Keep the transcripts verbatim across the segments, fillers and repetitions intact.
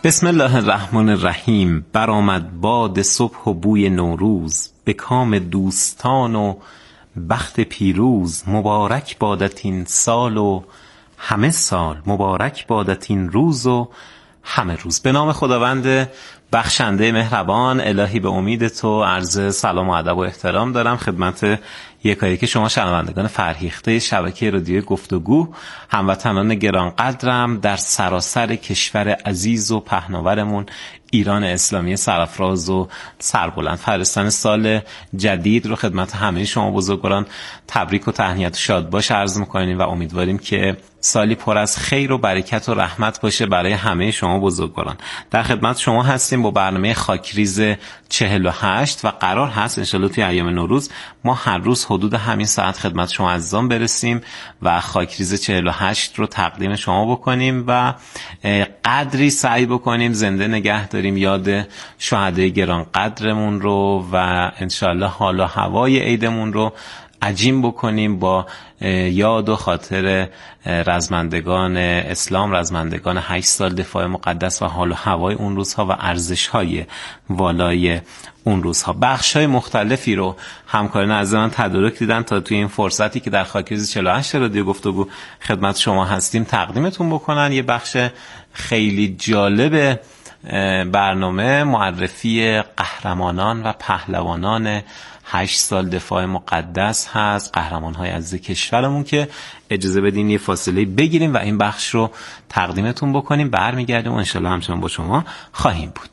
بسم الله الرحمن الرحیم. برآمد باد صبح و بوی نوروز، به کام دوستان و بخت پیروز. مبارک بادت این سال و همه سال، مبارک بادت این روز و همه روز. به نام خداوند بخشنده مهربان. الهی به امید تو عرض سلام و ادب و احترام دارم خدمت یکایک شما شنوندگان فرهیخته شبکه رادیو گفتگو، هموطنان گرانقدرم در سراسر کشور عزیز و پهناورمون ایران اسلامی سرافراز و سربلند. فرستان سال جدید رو خدمت همه شما بزرگواران تبریک و تهنیت و شادباش عرض می‌کنیم و امیدواریم که سالی پر از خیر و برکت و رحمت باشه برای همه شما بزرگواران. در خدمت شما هستیم با برنامه خاکریز چهل و هشت و قرار هست انشالله توی ایام نوروز ما هر روز حدود همین ساعت خدمت شما عزیزان برسیم و خاکریز چهل و هشت رو تقدیم شما بکنیم و قدری سعی بکنیم زنده نگه داریم یاد شهدای گران قدرمون رو و انشالله حال و هوای عیدمون رو عجیم بکنیم با یاد و خاطر رزمندگان اسلام، رزمندگان هشت سال دفاع مقدس و حال و هوای اون روزها و ارزش‌های والای اون روزها. بخش‌های مختلفی رو همکاران عزیز من تدارک دیدن تا توی این فرصتی که در خاکریز چهل و هشت رادیو گفتگو خدمت شما هستیم تقدیمتون بکنن. یه بخش خیلی جالب برنامه معرفی قهرمانان و پهلوانان هشت سال دفاع مقدس هست، قهرمان‌های عزیز کشورمون، که اجازه بدین یه فاصله بگیریم و این بخش رو تقدیمتون بکنیم. برمیگردیم و انشالله همچنان با شما خواهیم بود.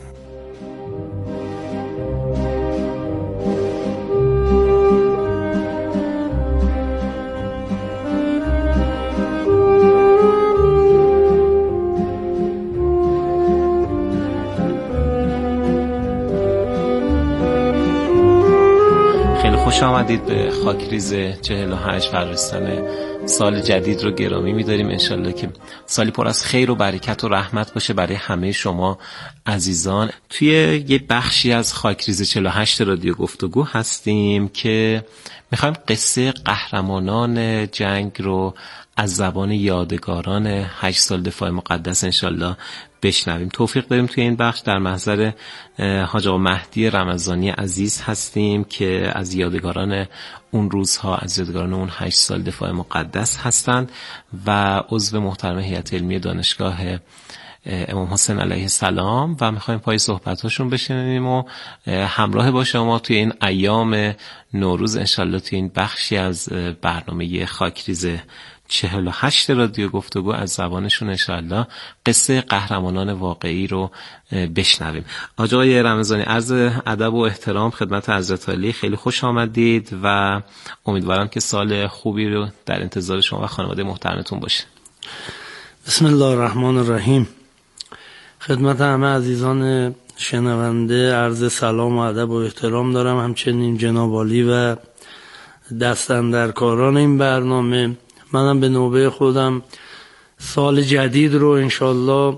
خوش آمدید به خاکریز چهل و هشت. فرستان سال جدید رو گرامی می‌داریم. انشالله که سالی پر از خیر و برکت و رحمت باشه برای همه شما عزیزان. توی یه بخشی از خاکریز چهل و هشت رادیو گفتگو هستیم که میخوایم قصه قهرمانان جنگ رو از زبان یادگاران هشت سال دفاع مقدس انشالله بشنویم. توفیق داریم توی این بخش در محضر حاج آقا مهدی رمضانی عزیز هستیم که از یادگاران اون روزها، از یادگاران اون هشت سال دفاع مقدس هستند و عضو محترم هیئت علمی دانشگاه امام حسین علیه السلام و میخوایم پای صحبتاشون بشنویم و همراه با شما توی این ایام نوروز انشالله توی این بخشی از برنامه خاکریز چهل و هشت رادیو گفتگو از زبانشون انشالله قصه قهرمانان واقعی رو بشنویم. آقای رمضانی عرض ادب و احترام خدمت حضرت علی، خیلی خوش آمدید و امیدوارم که سال خوبی رو در انتظار شما و خانواده محترمتون باشه. بسم الله الرحمن الرحیم. خدمت همه عزیزان شنونده عرض سلام و ادب و احترام دارم، همچنین جناب عالی و دستاندرکاران این برنامه. منم به نوبه خودم سال جدید رو انشالله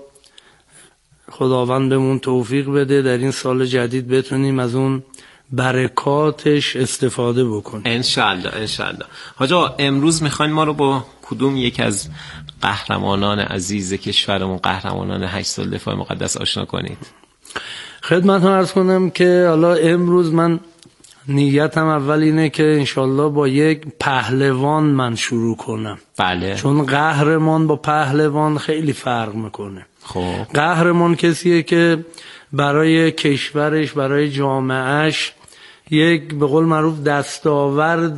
خداوند بهمون توفیق بده در این سال جدید بتونیم از اون برکاتش استفاده بکنیم انشالله انشالله. حاجا امروز میخواین ما رو با کدوم یک از قهرمانان عزیز کشورمون، قهرمانان هشت سال دفاع مقدس آشنا کنید؟ خدمتتون عرض کنم که حالا امروز من نیتم اول اینه که انشالله با یک پهلوان من شروع کنم. بله. چون قهرمان با پهلوان خیلی فرق میکنه. خب قهرمان کسیه که برای کشورش، برای جامعهش یک به قول معروف دستاورد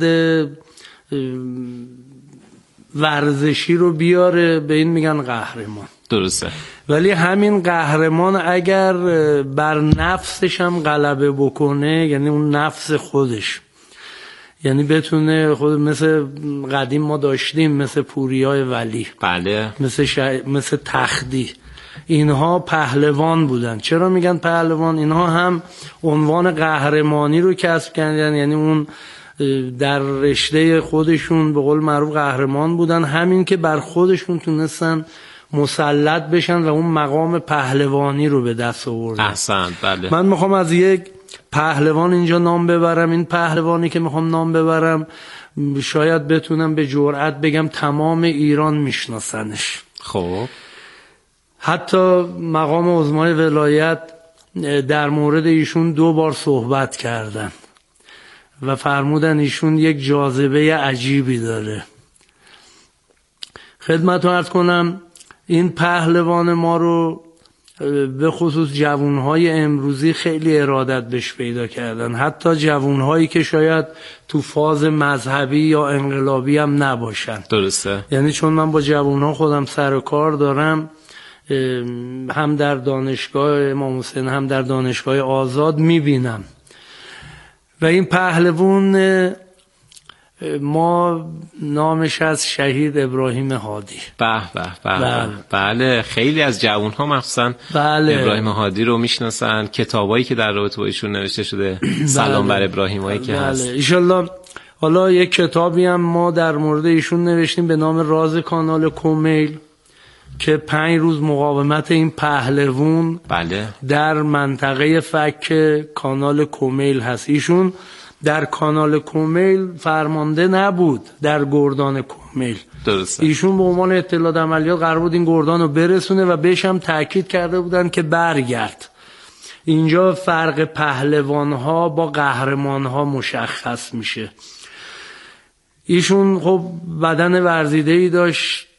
ورزشی رو بیاره، به این میگن قهرمان. درسته. ولی همین قهرمان اگر بر نفسش هم غلبه بکنه، یعنی اون نفس خودش، یعنی بتونه خود مثل قدیم ما داشتیم مثل پوریای ولی، بله، مثل ش... مثل تختی، اینها پهلوان بودن. چرا میگن پهلوان؟ اینها هم عنوان قهرمانی رو کسب کردن، یعنی اون در رشته خودشون به قول معروف قهرمان بودن، همین که بر خودشون تونستن مسلط بشن و اون مقام پهلوانی رو به دست آوردن. احسن. بله. من میخوام از یک پهلوان اینجا نام ببرم. این پهلوانی که میخوام نام ببرم شاید بتونم به جرئت بگم تمام ایران میشناسنش. خب حتی مقام عظمای ولایت در مورد ایشون دو بار صحبت کردن و فرمودن ایشون یک جاذبه عجیبی داره. خدمتتون عرض کنم این پهلوان ما رو به خصوص جوانهای امروزی خیلی ارادت بهش پیدا کردن، حتی جوانهایی که شاید تو فاز مذهبی یا انقلابی هم نباشن. درسته. یعنی چون من با جوانها خودم سر و کار دارم، هم در دانشگاه امام حسین هم در دانشگاه آزاد میبینم و این پهلوان ما نامش از شهید ابراهیم هادی. به به به بله، خیلی از جوان‌ها مخصوصا بله. ابراهیم هادی رو میشناسن، کتابایی که در رابطه با ایشون نوشته شده سلام بله. بر ابراهیمایی که بله. هست ان شاءالله. حالا یک کتابی هم ما در مورد ایشون نوشتیم به نام راز کانال کومیل که پنج روز مقاومت این پهلوان بله. در منطقه فک کانال کومیل هست. ایشون در کانال کومیل فرمانده نبود، در گردان کومیل. درسته. ایشون به عنوان اطلاعات عملیات قرار بود این گردان رو برسونه و بهش هم تاکید کرده بودن که برگرد. اینجا فرق پهلوان ها با قهرمان ها مشخص میشه. ایشون خب بدن ورزیده‌ای داشت،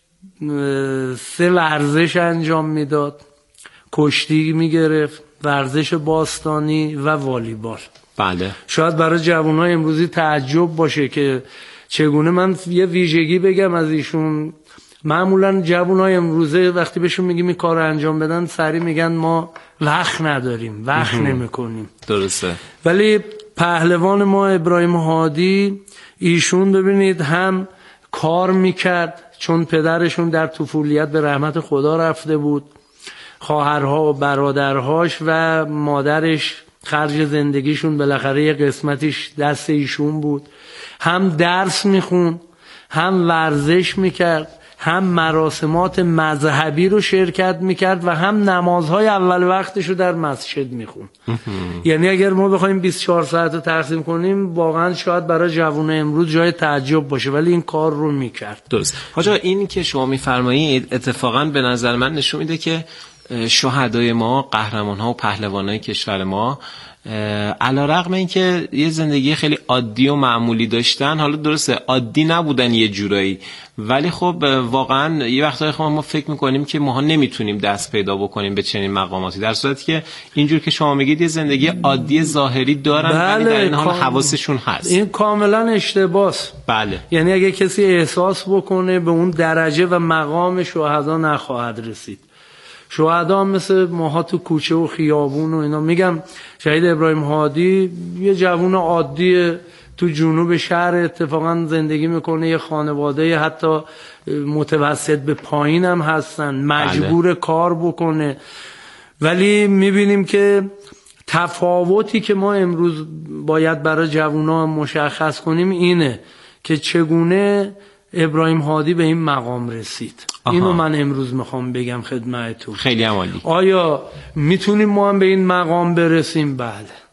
سه ورزش انجام میداد، کشتی میگرفت، ورزش باستانی و والیبال. بله. شاید برای جوانای امروزی تعجب باشه که چگونه من یه ویژگی بگم از ایشون. معمولا جوانای امروزه وقتی بهشون میگیم این کار انجام بدن سری میگن ما وقت نداریم، وقت نمیکنیم. درسته. ولی پهلوان ما ابراهیم هادی ایشون ببینید هم کار میکرد، چون پدرشون در طفولیت به رحمت خدا رفته بود، خواهرها و برادرهاش و مادرش خرج زندگیشون بالاخره یه قسمتیش دست ایشون بود. هم درس میخوند، هم ورزش میکرد، هم مراسمات مذهبی رو شرکت میکرد و هم نمازهای اول وقتش رو در مسجد میخوند. یعنی اگر ما بخوایم بیست و چهار ساعت رو تقسیم کنیم واقعا شاید برای جوان امروز جای تعجب باشه، ولی این کار رو میکرد. درست. حاجا این که شما میفرمایید اتفاقا به نظر من نشون میده که شهدای ما، قهرمان ها و پهلوان های کشور ما علیرغم اینکه یه زندگی خیلی عادی و معمولی داشتن، حالا درسته عادی نبودن یه جورایی، ولی خب واقعا یه وقتایی خب ما فکر میکنیم که ما نمیتونیم دست پیدا بکنیم به چنین مقاماتی، در صورتی که اینجور که شما میگید یه زندگی عادی ظاهری دارن بله، ولی در این حال حواسشون هست. این کاملا اشتباهه. بله. یعنی اگه کسی احساس بکنه به اون درجه و مقام شهدا نخواهد رسید. شهدا مثل ماها تو کوچه و خیابون و اینا. میگم شهید ابراهیم هادی یه جوون عادی تو جنوب شهر اتفاقا زندگی میکنه، یه خانواده حتی متوسط به پایین هم هستن، مجبور بله. کار بکنه. ولی میبینیم که تفاوتی که ما امروز باید برای جوونا مشخص کنیم اینه که چگونه ابراهیم هادی به این مقام رسید. آها. اینو من امروز میخوام بگم خدمتتون. خیلی عالی. آیا میتونیم ما هم به این مقام برسیم؟ بله.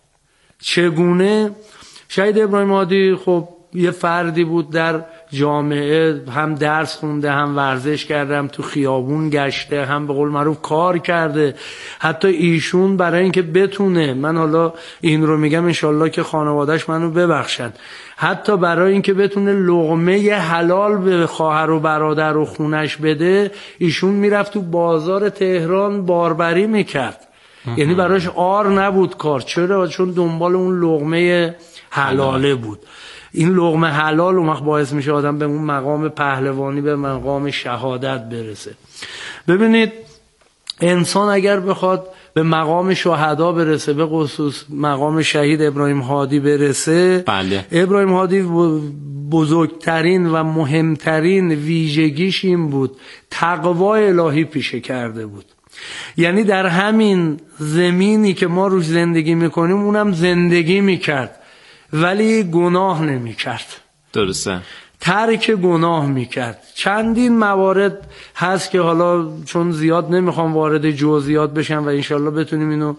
چگونه؟ شهید ابراهیم هادی خب یه فردی بود در جامعه، هم درس خونده، هم ورزش کرده، هم تو خیابون گشته، هم به قول معروف کار کرده. حتی ایشون برای اینکه بتونه، من حالا این رو میگم انشالله که خانوادهش منو ببخشن، حتی برای اینکه بتونه لقمه حلال به خواهر و برادر و خونش بده، ایشون میرفت تو بازار تهران باربری میکرد. یعنی براش آر نبود کار. چرا؟ چون دنبال اون لقمه حلاله بود. این لقمه حلال اون وقت باعث میشه آدم به اون مقام پهلوانی، به مقام شهادت برسه. ببینید انسان اگر بخواد به مقام شهدا برسه، به خصوص مقام شهید ابراهیم هادی برسه، بله. ابراهیم هادی بزرگترین و مهمترین ویژگیش این بود تقوای الهی پیشه کرده بود. یعنی در همین زمینی که ما روش زندگی میکنیم اونم زندگی میکرد ولی گناه نمیکرد. درسته. ترک گناه میکرد. چندین موارد هست که حالا چون زیاد نمیخوام وارد جزئیات بشم و انشالله بتونیم اینو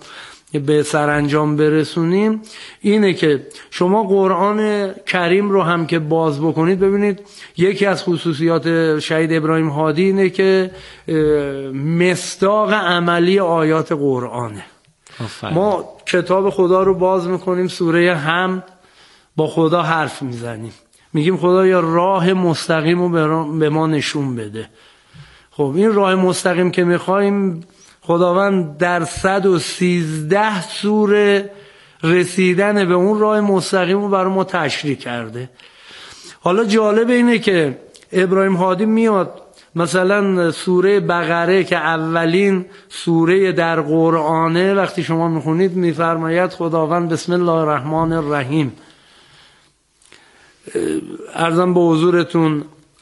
به سرانجام برسونیم اینه که شما قرآن کریم رو هم که باز بکنید ببینید یکی از خصوصیات شهید ابراهیم هادی اینه که مصداق عملی آیات قرآنه. ما کتاب خدا رو باز میکنیم، سوره حمد، با خدا حرف میزنیم، میگیم خدا یا راه مستقیم رو به ما نشون بده. خب این راه مستقیم که میخوایم خداوند در صد و سیزده سوره رسیدن به اون راه مستقیم رو برای ما تشریح کرده. حالا جالب اینه که ابراهیم هادی میاد مثلا سوره بقره که اولین سوره در قرآنه، وقتی شما میخونید میفرماید خداوند بسم الله الرحمن الرحیم، عرضم به حضورتون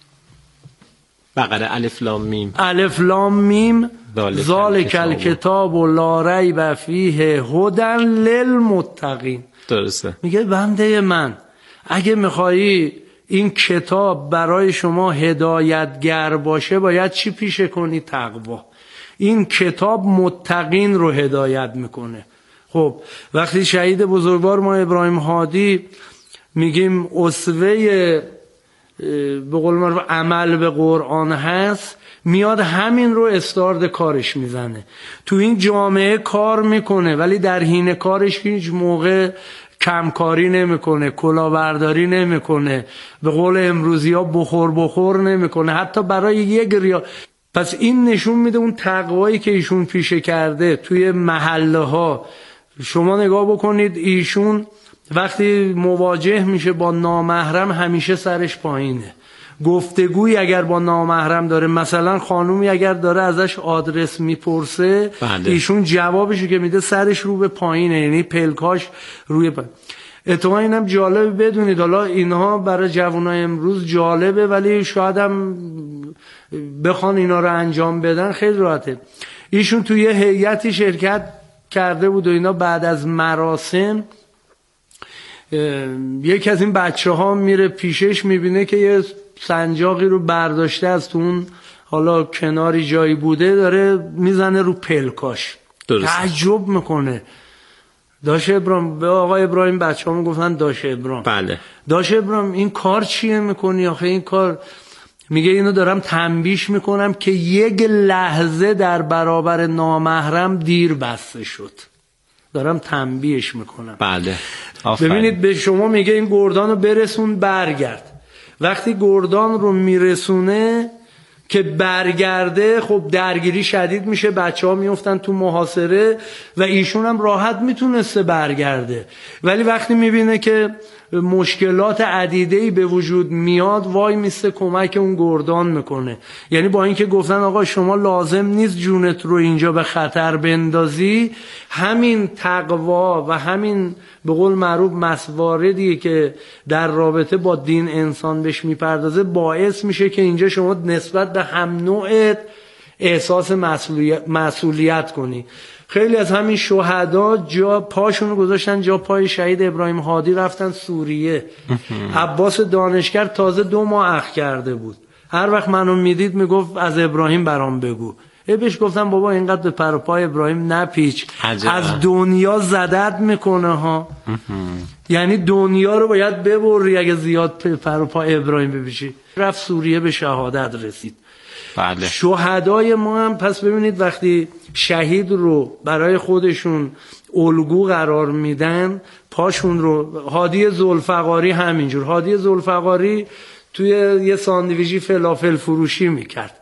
بقره الف لام میم الف لام میم ذالک الکتاب لا ریب فیه هدی للمتقین. درسته. میگه بنده من اگه میخوایی این کتاب برای شما هدایتگر باشه باید چی پیشه کنی؟ تقوا. این کتاب متقین رو هدایت میکنه. خب وقتی شهید بزرگوار ما ابراهیم هادی میگیم اسوه به قول معروف عمل به قرآن هست، میاد همین رو استارد کارش میزنه، تو این جامعه کار میکنه ولی در حین کارش هیچ موقع کمکاری نمیکنه، کلاهبرداری نمیکنه، به قول امروزی ها بخور بخور نمیکنه، حتی برای یک ریا. پس این نشون میده اون تقوایی که ایشون پیشه کرده توی محله ها. شما نگاه بکنید ایشون وقتی مواجه میشه با نامحرم همیشه سرش پایینه. گفتگوی اگر با نامحرم داره، مثلا خانومی اگر داره ازش آدرس میپرسه، بله. ایشون جوابشو که میده سرش رو به پایینه، یعنی پلکاش روی پایین. اتفاقا اینم جالبه بدونید، حالا اینها برای جوانای امروز جالبه ولی شاید هم بخوان اینا رو انجام بدن خیلی راحته. ایشون توی یه هیئتی شرکت کرده بود و اینا بعد از مراسم یکی از این بچه ها میره پیشش، میبینه که یه سنجاقی رو برداشته از تو اون حالا کناری جایی بوده داره میزنه رو پلکاش. تعجب میکنه. داش ابراهیم، به آقای ابراهیم بچه ها میگفتن داش ابراهیم. بله. داش ابراهیم این کار چیه میکنی؟ آخه این کار، میگه اینو دارم تنبیش میکنم که یک لحظه در برابر نامحرم دیر بسته شد، دارم تنبیهش میکنم. بله. ببینید به شما میگه این گردان رو برسون برگرد. وقتی گردان رو میرسونه که برگرده، خب درگیری شدید میشه، بچه ها میفتن تو محاصره و ایشون هم راحت میتونسته برگرده، ولی وقتی میبینه که مشکلات عدیده‌ای به وجود میاد وای میسته کمک اون گردان میکنه. یعنی با اینکه گفتن آقا شما لازم نیست جونت رو اینجا به خطر بندازی، همین تقوا و همین به قول معروف مسواردی که در رابطه با دین انسان بهش میپردازه باعث میشه که اینجا شما نسبت به هم نوعت احساس مسئولیت, مسئولیت کنی. خیلی از همین شهدا جا پاشون رو گذاشتن جا پای شهید ابراهیم هادی، رفتن سوریه. عباس دانشگر تازه دو ماه اخ کرده بود، هر وقت منو میدید میگفت از ابراهیم برام بگو. ای بهش گفتم بابا اینقدر به پر و پای ابراهیم نپیچ، از دنیا زدت میکنه ها. یعنی دنیا رو باید ببری اگه زیاد پر و پای ابراهیم بپیچی. رفت سوریه به شهادت رسید. بله. شهدای ما هم پس ببینید وقتی شهید رو برای خودشون الگو قرار میدن، پاشون رو، هادی ذوالفقاری همینجور، هادی ذوالفقاری توی یه ساندویچی فلافل فروشی میکرد.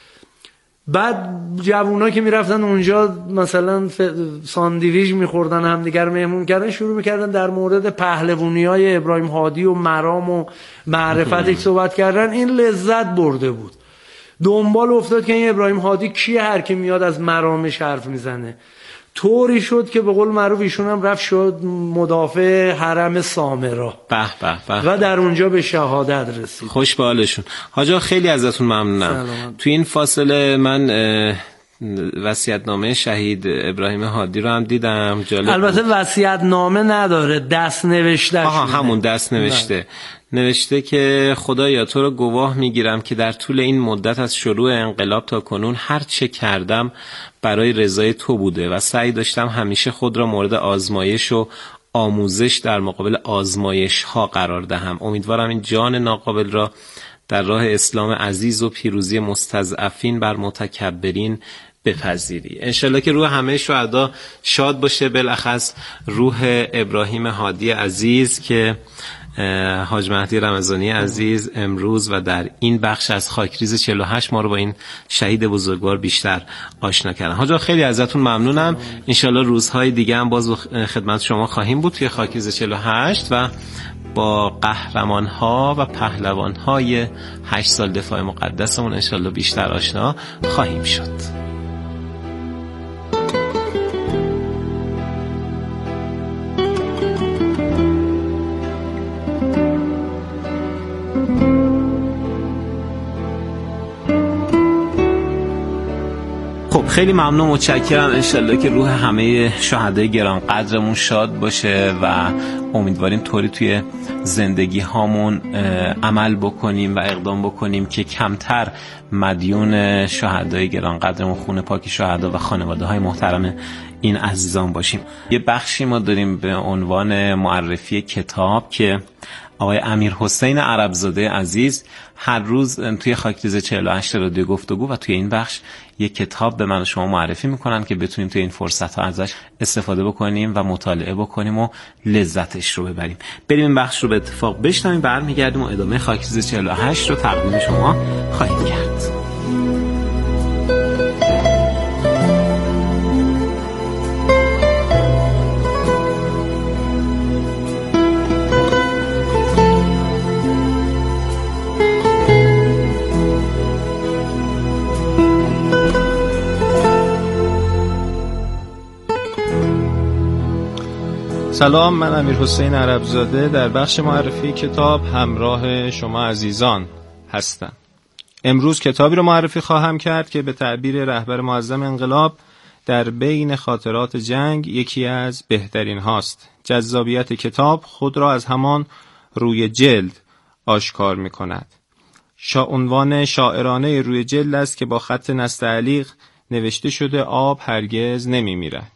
بعد جوونا که میرفتن اونجا مثلا ساندویچ میخوردن همدیگر مهمون کردن، شروع میکردن در مورد پهلوونی‌های ابراهیم هادی و مرام و معرفتش صحبت کردن. این لذت برده بود، دنبال افتاد که این ابراهیم هادی کیه، هر کی میاد از مرامش حرف میزنه. طوری شد که به قول معروف ایشون هم رفت شد مدافع حرم سامرا. به به به. و در اونجا به شهادت رسید. خوش به حالشون. حاجا خیلی ازتون ممنونم. تو این فاصله من وصیت‌نامه شهید ابراهیم هادی رو هم دیدم. جالب. البته وصیت‌نامه نداره، دست نوشته. آها همون دست نوشته. نوشته که خدایا تو رو گواه میگیرم که در طول این مدت از شروع انقلاب تا کنون هر چه کردم برای رضای تو بوده و سعی داشتم همیشه خود را مورد آزمایش و آموزش در مقابل آزمایش ها قرار دهم. امیدوارم این جان ناقابل را در راه اسلام عزیز و پیروزی مستضعفین بر متکبرین بپذیری. انشالله که روح همه شهدا شاد باشه، بالاخص روح ابراهیم هادی عزیز که حاج مهدی رمضانی عزیز امروز و در این بخش از خاکریز چهل و هشت ما رو با این شهید بزرگوار بیشتر آشنا کردن. حاج خیلی ازتون ممنونم. انشالله روزهای دیگه هم باز خدمت شما خواهیم بود توی خاکریز چهل و هشت و با قهرمان‌ها و پهلوان‌های هشت سال دفاع مقدسمون انشالله بیشتر آشنا خواهیم شد. خیلی ممنون، متشکرم. انشالله که روح همه شهدای گران قدرمون شاد باشه و امیدواریم طوری توی زندگی هامون عمل بکنیم و اقدام بکنیم که کمتر مدیون شهدای گران قدرمون، خون پاک شهدا و خانواده های محترم این عزیزان باشیم. یه بخشی ما داریم به عنوان معرفی کتاب که آقای امیر حسین عربزاده عزیز هر روز توی خاکریز چهل و هشت رادیو گفتگو و توی این بخش یک کتاب به من و شما معرفی میکنن که بتونیم توی این فرصت ها ازش استفاده بکنیم و مطالعه بکنیم و لذتش رو ببریم. بریم این بخش رو به اتفاق بشنویم، برمیگردیم و ادامه خاکریز چهل و هشت رو تقدیم شما خواهیم کرد. سلام، من امیر حسین عربزاده در بخش معرفی کتاب همراه شما عزیزان هستم. امروز کتابی رو معرفی خواهم کرد که به تعبیر رهبر معظم انقلاب در بین خاطرات جنگ یکی از بهترین هاست. جذابیت کتاب خود را از همان روی جلد آشکار می کند. شا عنوان شاعرانه روی جلد است که با خط نستعلیق نوشته شده آب هرگز نمی میرد.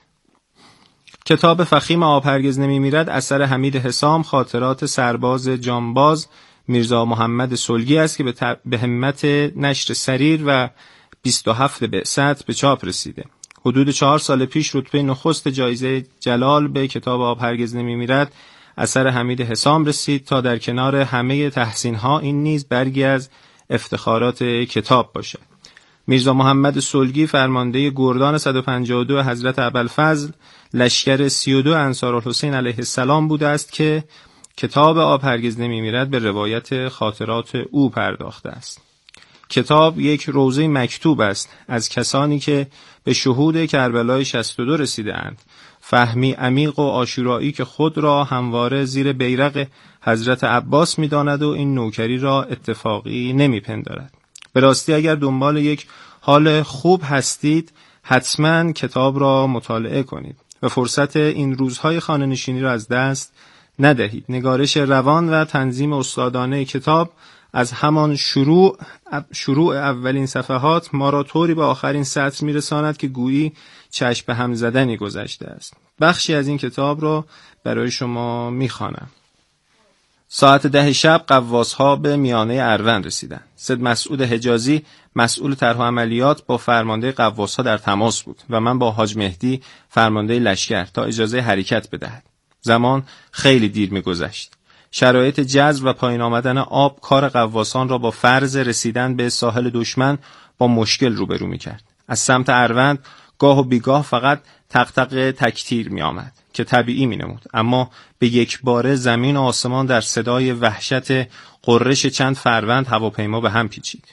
کتاب فخیم آب هرگز نمی میرد اثر حمید حسام، خاطرات سرباز جانباز میرزا محمد سلگی است که به, تب... به همت نشر سریر و بیست و هفت بعثت به چاپ رسیده. حدود چهار سال پیش رتبه نخست جایزه جلال به کتاب آب هرگز نمی میرد اثر حمید حسام رسید تا در کنار همه تحسین‌ها این نیز برگی از افتخارات کتاب باشد. میرزا محمد سلگی فرمانده گردان صد و پنجاه و دو حضرت ابوالفضل لشکر سی و دو انصارالحسین علیه السلام بوده است که کتاب آب هرگز نمی میرد به روایت خاطرات او پرداخته است. کتاب یک روضه مکتوب است از کسانی که به شهود کربلای شصت و دو رسیده اند، فهمی عمیق و عاشورایی که خود را همواره زیر بیرق حضرت عباس می داند و این نوکری را اتفاقی نمی پندارد. به راستی اگر دنبال یک حال خوب هستید حتما کتاب را مطالعه کنید و فرصت این روزهای خانه نشینی را از دست ندهید. نگارش روان و تنظیم استادانه کتاب از همان شروع شروع اولین صفحات ما را طوری به آخرین سطر میرساند که گویی چشم به هم زدنی گذشته است. بخشی از این کتاب را برای شما میخوانم. ساعت ده شب قواس‌ها به میانه اروند رسیدند. سید مسعود حجازی مسئول طرح و عملیات با فرمانده قواس‌ها در تماس بود و من با حاج مهدی فرمانده لشکر تا اجازه حرکت بدهد. زمان خیلی دیر می‌گذشت. شرایط جذر و پایین آمدن آب کار قواسان را با فرض رسیدن به ساحل دشمن با مشکل روبرو می‌کرد. از سمت اروند گاه و بیگاه فقط تقتق تکتیر می‌آمد که طبیعی می‌نمود، اما به یک باره زمین و آسمان در صدای وحشت قررش چند فروند هواپیما به هم پیچید.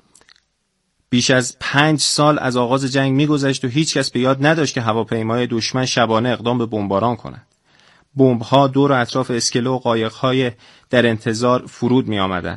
بیش از پنج سال از آغاز جنگ می‌گذشت و هیچ کس به یاد نداشت که هواپیمای دشمن شبانه اقدام به بمباران کند. بمب‌ها دور و اطراف اسکله و قایق‌های در انتظار فرود می‌آمدند.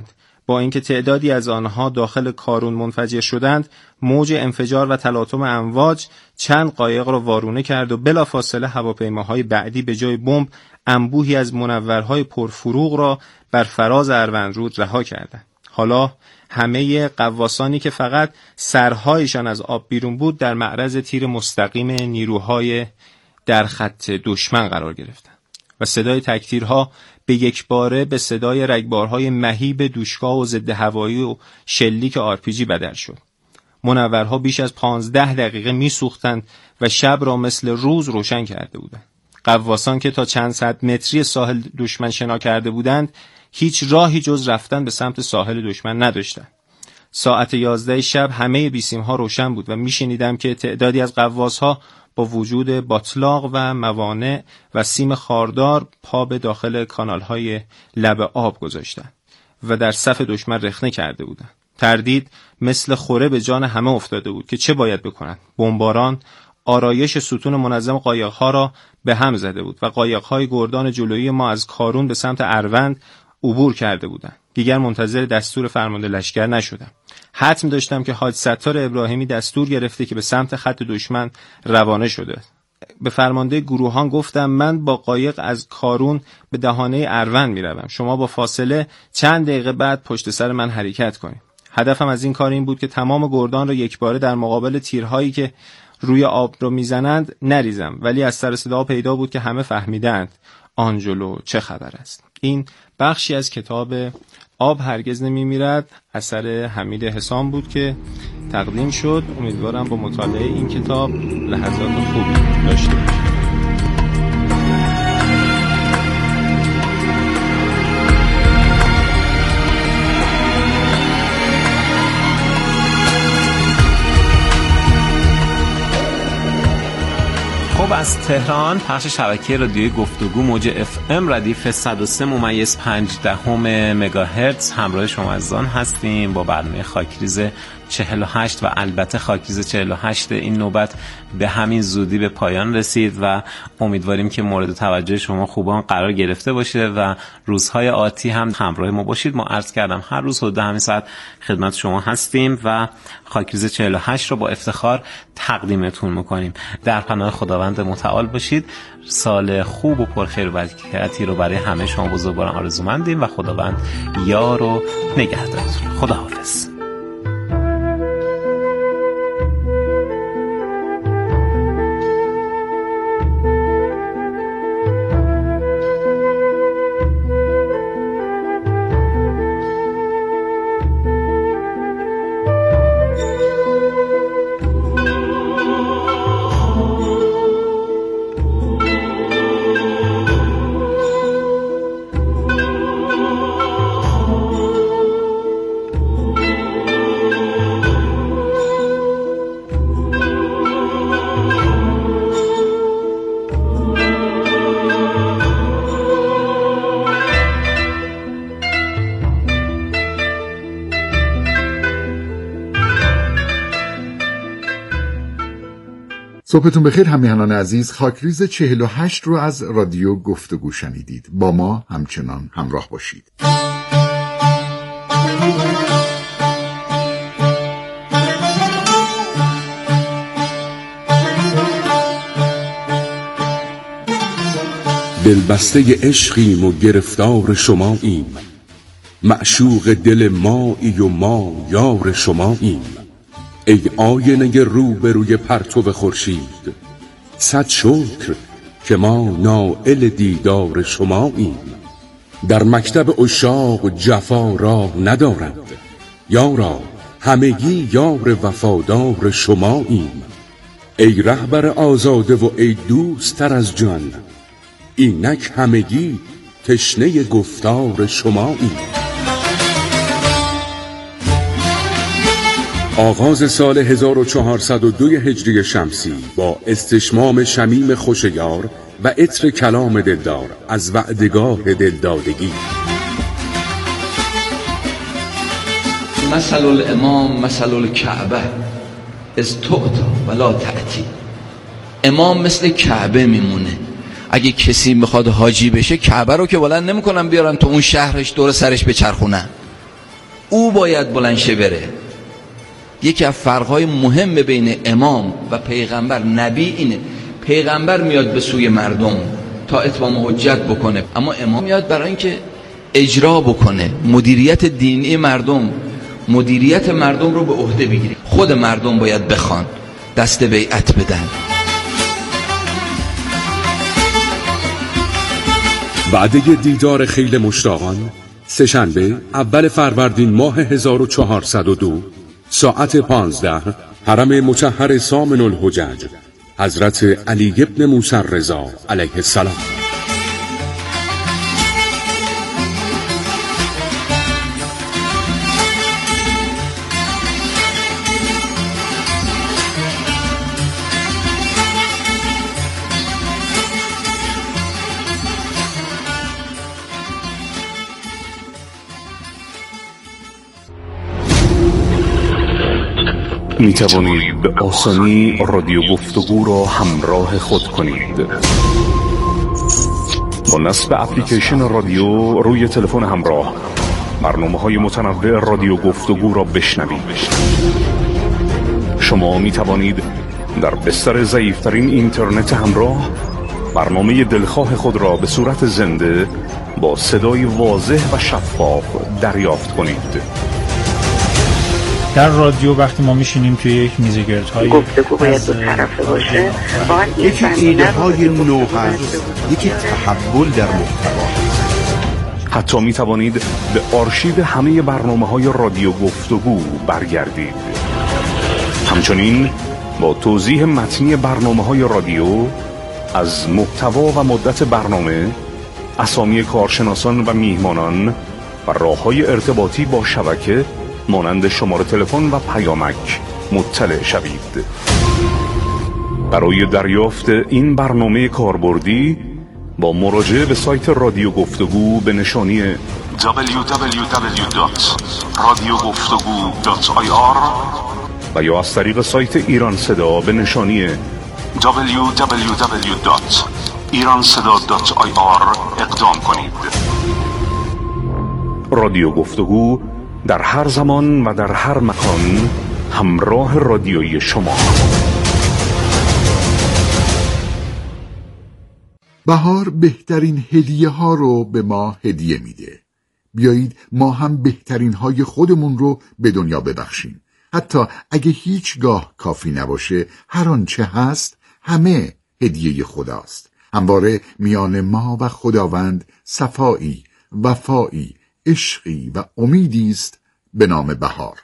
با اینکه تعدادی از آنها داخل کارون منفجر شدند، موج انفجار و تلاطم امواج چند قایق را وارونه کرد و بلافاصله هواپیماهای بعدی به جای بمب انبوهی از منورهای پرفروغ را بر فراز اروندرود رها کردند. حالا همه غواصانی که فقط سرهایشان از آب بیرون بود در معرض تیر مستقیم نیروهای در خط دشمن قرار گرفتند و صدای تکتیرها به یک باره به صدای رگبارهای مهیب دوشکا و ضد هوایی و شلیک آرپیجی بدل شد. منورها بیش از پانزده دقیقه میسوختند و شب را مثل روز روشن کرده بودند. غواصان که تا چند صد متری ساحل دشمن شنا کرده بودند هیچ راهی جز رفتن به سمت ساحل دشمن نداشتند. ساعت یازده شب همه بیسیم‌ها روشن بود و میشنیدم که تعدادی از غواص‌ها با وجود باطلاق و موانع و سیم خاردار پا به داخل کانال‌های لب آب گذاشتند و در صف دشمن رخنه کرده بودند. تردید مثل خوره به جان همه افتاده بود که چه باید بکنند. بمباران آرایش ستون منظم قایق‌ها را به هم زده بود و قایق‌های گردان جلویی ما از کارون به سمت اروند عبور کرده بودند. دیگر منتظر دستور فرمانده لشکر نشدم. حتم داشتم که حاج ستار ابراهیمی دستور گرفته که به سمت خط دشمن روانه شده. به فرمانده گروهان گفتم من با قایق از کارون به دهانه اروند میروم. شما با فاصله چند دقیقه بعد پشت سر من حرکت کنید. هدفم از این کار این بود که تمام گردان را یکباره در مقابل تیرهایی که روی آب را میزنند نریزم، ولی از سر صدا پیدا بود که همه فهمیدند آنجلو چه خبر است. این بخشی از کتاب آب هرگز نمیمیرد اثر حمید حسام بود که تقدیم شد. امیدوارم با مطالعه این کتاب لحظات خوبی داشته باشید. خب از تهران پخش شبکه رادیوی گفتگو موج اف ام ردیف صد و سه ممیز پنج دهم مگاهرتز همراه شما عزیزان هستیم با برنامه خاکریز چهل و هشت و البته خاکریز چهل و هشت این نوبت به همین زودی به پایان رسید و امیدواریم که مورد توجه شما خوبان قرار گرفته باشه و روزهای آتی هم همراه ما باشید. ما عرض کردم هر روز حدود همین ساعت خدمت شما هستیم و خاکریز چهل و هشت رو با افتخار تقدیمتون میکنیم. در پناه خداوند متعال باشید. سال خوب و پرخیر و برکتی رو برای همه شما بزرگواران آرزومندیم و خداوند یار و نگهدارتون. خداحافظ. صبحتون بخیر همیهنان عزیز. خاکریز چهل و هشت رو از رادیو گفتگو شنیدید. با ما همچنان همراه باشید. دلبسته عشقیم و گرفتار شماییم، معشوق دل مایی و ما یار شماییم. ای آینه روبروی پرتو خورشید، صد شکر که ما نائل دیدار شماییم. در مکتب عشاق جفا راه ندارد، یارا همگی یار وفادار شماییم. ای رهبر آزاده و ای دوستر از جان، اینک همگی تشنه گفتار شماییم. آغاز سال هزار و چهارصد و دو هجری شمسی با استشمام شمیم خوشیار و عطر کلام دلدار از وعدگاه دلدادگی. مثل الامام مثل الکعبه از تعطی ولا تأتی. امام مثل کعبه میمونه. اگه کسی میخواد حاجی بشه کعبه رو که بلند نمیکنن بیارن تو اون شهرش دور سرش بچرخونن. او باید بلند شه بره. یکی از فرقهای مهم بین امام و پیغمبر نبی اینه، پیغمبر میاد به سوی مردم تا اتمام حجت بکنه، اما امام میاد برای اینکه اجرا بکنه، مدیریت دینی مردم، مدیریت مردم رو به عهده بگیره. خود مردم باید بخوان، دست بیعت بدن. وعده دیدار خیل مشتاقان سه‌شنبه اول فروردین ماه هزار و چهارصد و دو ساعت پانزده، حرم مطهر سامن الحجج، حضرت علی ابن موسی رضا علیه السلام. می توانید به آسانی رادیو گفتگو را همراه خود کنید. با نصب اپلیکیشن رادیو روی تلفن همراه، برنامه‌های متنوع رادیو گفتگو را بشنوید. شما می توانید در بستر ضعیف‌ترین اینترنت همراه برنامه دلخواه خود را به صورت زنده با صدای واضح و شفاف دریافت کنید. در رادیو وقتی ما میشینیم توی یک میز گردهای گفتگو باید دو طرفه باشه، یکی ایده های نو هست، یکی تحول در محتوا. حتی می توانید به آرشیو همه برنامه‌های رادیو گفتگو برگردید. همچنین با توضیح متنی برنامه‌های رادیو از محتوا و مدت برنامه، اسامی کارشناسان و میهمانان و راه‌های ارتباطی با شبکه مانند شماره تلفن و پیامک مطلع شوید. برای دریافت این برنامه کاربردی با مراجعه به سایت رادیو گفتگو به نشانی دبلیو دبلیو دبلیو دات رادیو گفتگو دات آی آر و یا از طریق سایت ایران صدا به نشانی دبلیو دبلیو دبلیو دات ایران صدا دات آی آر اقدام کنید. رادیو گفتگو در هر زمان و در هر مکان همراه رادیویی شما. بهار بهترین هدیه ها رو به ما هدیه میده. بیایید ما هم بهترین های خودمون رو به دنیا ببخشیم. حتی اگه هیچگاه کافی نباشه، هر آنچه هست همه هدیه خداست. همواره میان ما و خداوند صفایی، وفایی، عشقی و امیدی است به نام بهار.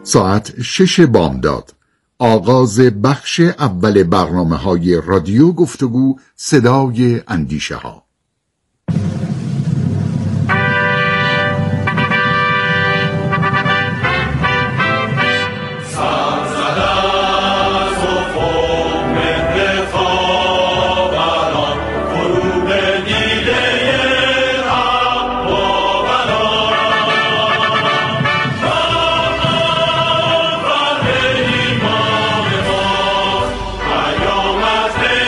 ساعت شش بامداد آغاز بخش اول برنامه های رادیو گفتگو صدای اندیشه ها.